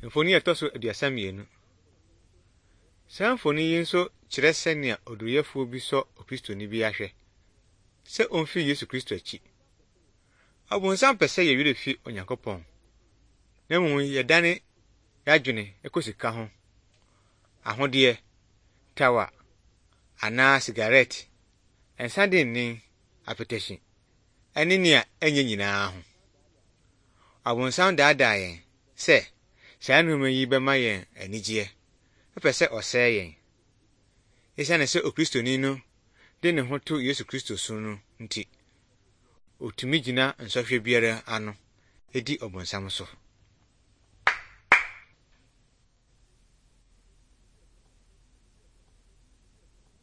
Mfoni etoso aduasa mienu. Saa mfoni yi nso kyerɛ sɛnea oduruyɛfo bi sɔ Okristoni bi ahwɛ sɛ omfi Yesu Kristo akyi. Ɔbonsam pɛ sɛ yɛwerɛ fi Onyankopɔn, na mmom yɛdane yɛadwene ɛkɔ sika ho, ahodeɛ, tawa, anaa sigaret, nsa dennen, apetahyi, ɛne nea ɛnyɛ nyinaa ho. Ɔbonsam daadaa yɛn sɛ saa nneɛma yi bɛma yɛn anigyeɛ, ɛpɛ sɛ ɔsɛe yɛn. Esiane sɛ Okristoni no de ne ho to Yesu Kristo so no nti, otumi gyina nsɔhwɛ biara ano edi ɔbonsam so.